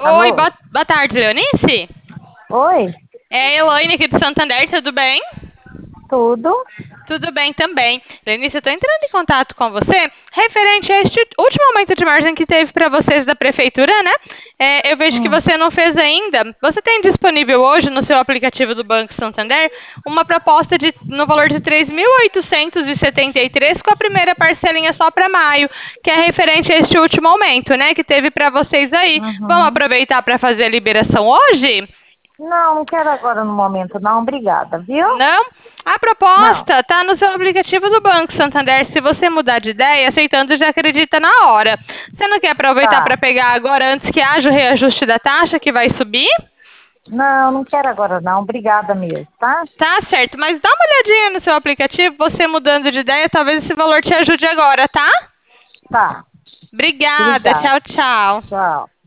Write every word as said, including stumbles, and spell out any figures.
Oi, Alô? boa, boa tarde, Leonice. Oi? É a Elaine aqui do Santander, tudo bem? Tudo? Tudo bem também. Leonice, eu estou entrando em contato com você referente a este último aumento de margem que teve para vocês da prefeitura, né? É, eu vejo que Hum. você não fez ainda. Você tem disponível hoje no seu aplicativo do Banco Santander uma proposta de, no valor de três mil oitocentos e setenta e três com a primeira parcelinha só para maio, que é referente a este último aumento, né? Que teve para vocês aí. Vamos Uhum. aproveitar para fazer a liberação hoje? Não, não quero agora no momento, não. Obrigada, viu? Não? A Não. proposta está no seu aplicativo do Banco Santander. Se você mudar de ideia, aceitando, já acredita na hora. Você não quer aproveitar Tá. para pegar agora antes que haja o reajuste da taxa que vai subir? Não, não quero agora, não. Obrigada mesmo, tá? Tá certo, mas dá uma olhadinha no seu aplicativo. Você mudando de ideia, talvez esse valor te ajude agora, tá? Tá. Obrigada. Obrigada. Tchau, tchau. Tchau.